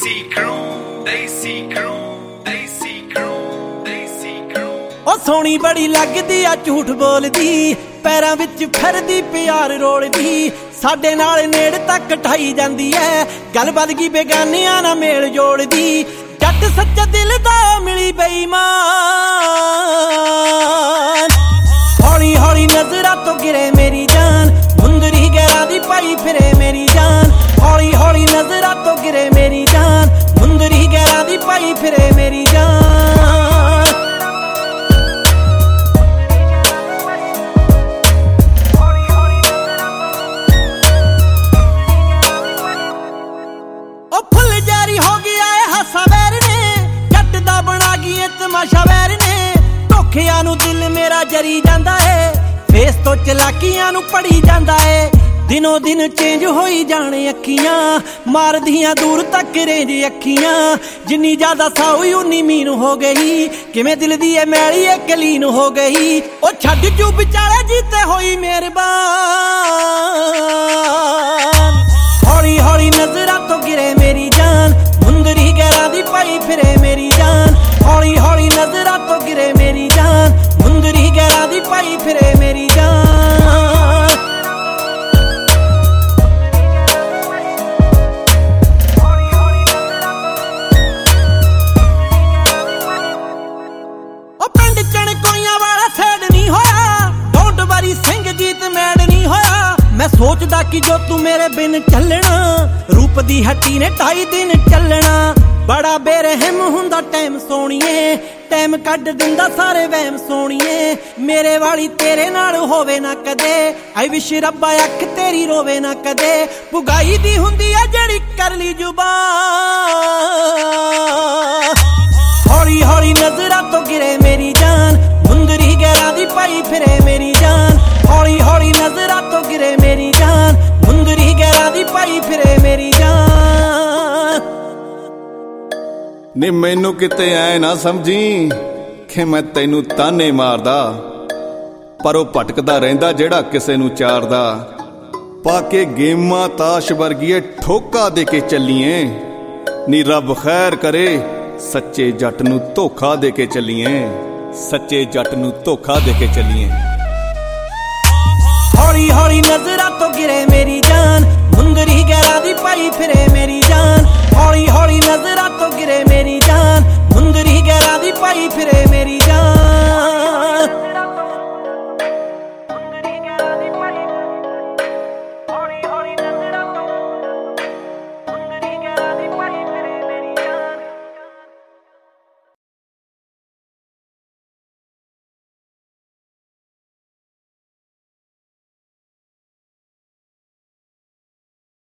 ओ सोहनी बड़ी लगदी आ झूठ बोलदी, पैरां विच फिरदी प्यार रोलदी, साडे नाल नेड़ तक ढाई जांदी ऐ, गल बद गई बेगानियां ना मेल जोड़दी। जट सच्चा दिल दा मिली बेईमान, हौली हौली नजरां तो गिरे मेरी जान, मुंदरी गैरां दी पाई फिरे मेरी जान, हौली हौली नजरां तो गिरे मेरी जान, मुंदरी गैरां दी पाई फिरे मेरी जान। तमाशा वैर ने धोखियां नू दिल मेरा जरी जांदा है, फेस तो चलाकियां नू पड़ी जांदा है, दिनों दिन चेंज होई जाने अखियां, मारदियां दूर तक रेंज अखियां, जिन्नी ज्यादा साउई उन्नी मीन हो गई, किवें दिल दी मैली कलीन हो गई। ओ छड्ड चू विचारे जीते होई मेहरबान, हौली हौली नजरां तो गिरे मेरी जान, मुंदरी गैरां दी पाई फिरे मेरी जान, हौली हौली नजरां तो गिरे मेरी जान, मुंदरी गैरां दी पाई फिरे मेरी जान। ओ पिंड चणकोइयां वाला सैड नहीं होया, डोंट वरी सिंह जीत मैड नहीं होया, मैं सोचदा कि जो तू मेरे बिन चलना, रूप दी हट्टी ने 2.5 दिन चलना, बड़ा बेरहम हुंदा टाइम सोणीए, टाइम कढ दिंदा सारे वहम सोणीए, मेरे वाली तेरे नाल होवे ना कदे, आई विश रब्बा अख तेरी रोवे ना कदे, पुगाई दी हुंदी आ जड़ी करली जुबान, हौली हौली नजरां तो गिरे मेरी जान, मुंदरी गैरां दी पाई फिरे मेरी जान, हौली हौली नजरां तो गिरे मेरी जान, मुंदरी गैरां दी पाई फिरे मेरी जान। नी मैनू किते ऐ ना समझी कि मैं तैनू ताने मारदा, पर ओ भटकदा रहिंदा जेड़ा किसे नू चारदा, पाके गेमां ताश वर्गीए ठोका दे के चलीए, नी रब खैर करे सच्चे जट नू धोखा दे के चलीए, सच्चे जट नू धोखा दे के चलीए। हौली हौली नजरां तो गिरे मेरी जान, मुंदरी गैरां दी पाई फिरे मेरी जान, हौली हौली नजरां तो गिरे मेरी जान, मुंदरी गैरां दी पाई फिरे मेरी जान।